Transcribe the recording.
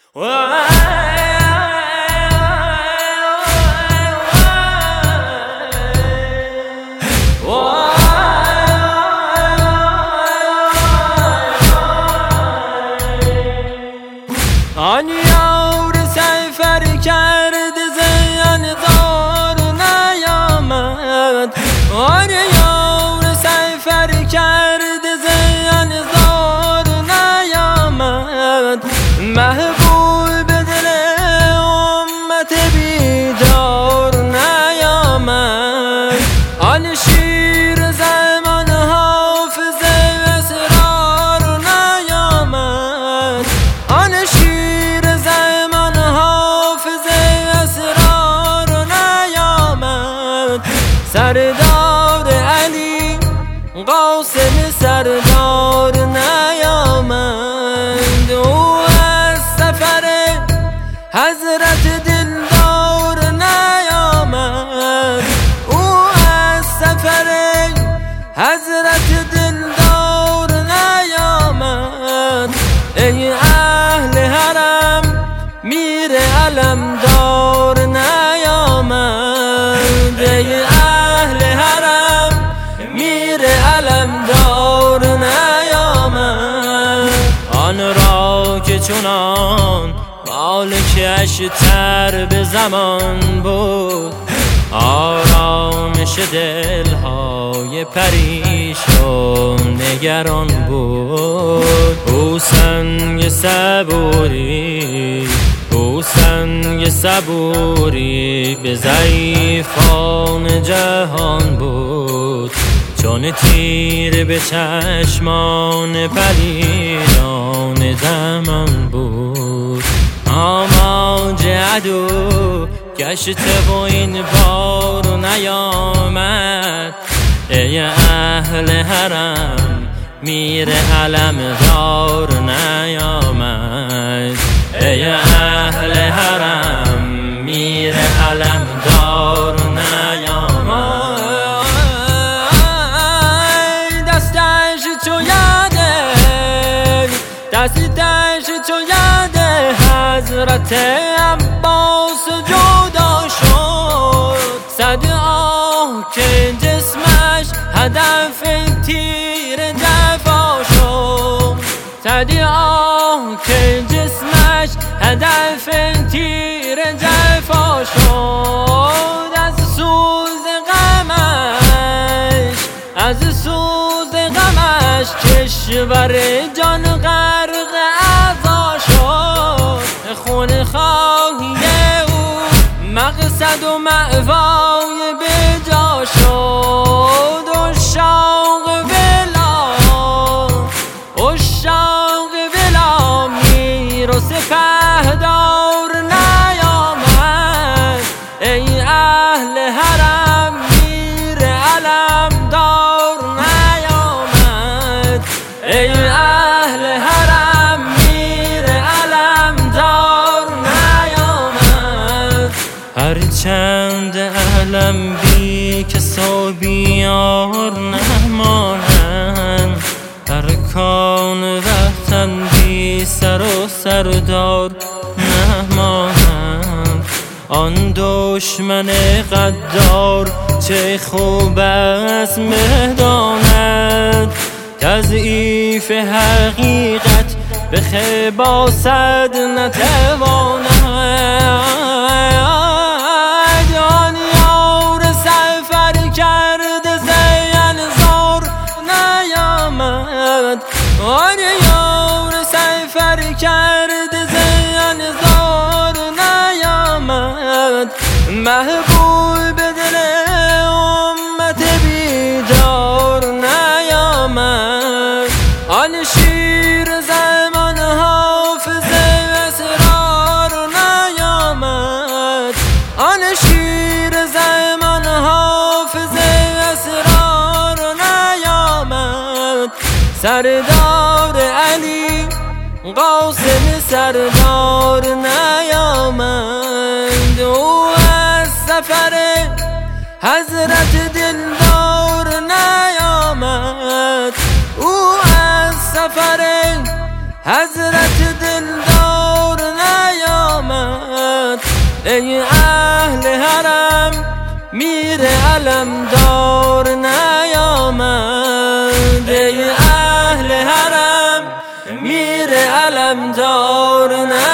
آن یار سفر کرد زیان زار نیامد، آن یار سفر کرد زیان زار نیامد، محبوب دل امت بیدار نیامد. آن شیر زمان حافظ اسرار نیامد، آن شیر زمان حافظ اسرار نیامد. سردار علی قاسم سردار نیامد، او از سفر حضرت دلدار نیامد، او از سفر حضرت دلدار نیامد. ای اهل حرم میر علمدار نیامد، ای اهل حرم میر علمدار نیامد. آن را که چنان مالکش تر به زمان بود، آرامش دلهای پریشان نگران بود. او سنگ صبوری، او سنگ صبوری به ضعیفان جهان بود، چون تیر به چشمان پلیدان زمان بود. آماج عدو گشته و این بار نیامد، ای اهل حرم میر علمدار نیامد، ای اهل حرم میر علمدار نیامد. دستش چو یاده، دستش چو یاده حضرت عباس جدا شد. صد آه که جسمش هدف تیر جفا شد، صد آه که جسمش هدف تیر جفا شد. از سوز غمش، از سوز غمش کشور جان غرق عزا شد. خون خواهی او مقصد و مأوای به جا شد. عشاق ولا، عشاق ولا میر و سپهدار نیامد، ای اهل حرم میر علمدار نیامد، ای اهل حرم میر علمدار نیامد. هرچند علم بی کس و بیار نمانند، ارکان وطن بی سر و سردار نمانند. آن دشمن غدار چه خوب از مهداند، تضعیف حقیقت به خباست نتواند. آن یار سفر کرد زیان زار نیامد، آن یار سفر کرد زیان زار نیامد، محبوب دل امت بیدار نیامد. آن شیر زمان حافظ اسرار نیامد، آن شیر زمان حافظ اسرار نیامد. سردار علی قاسم سردار نیامد، او از سفر حضرت دلدار نیامد، او از سفر حضرت دلدار نیامد. ای اهل حرم میر علمدار نیامد، ای اهل حرم میر علمدار نیامد.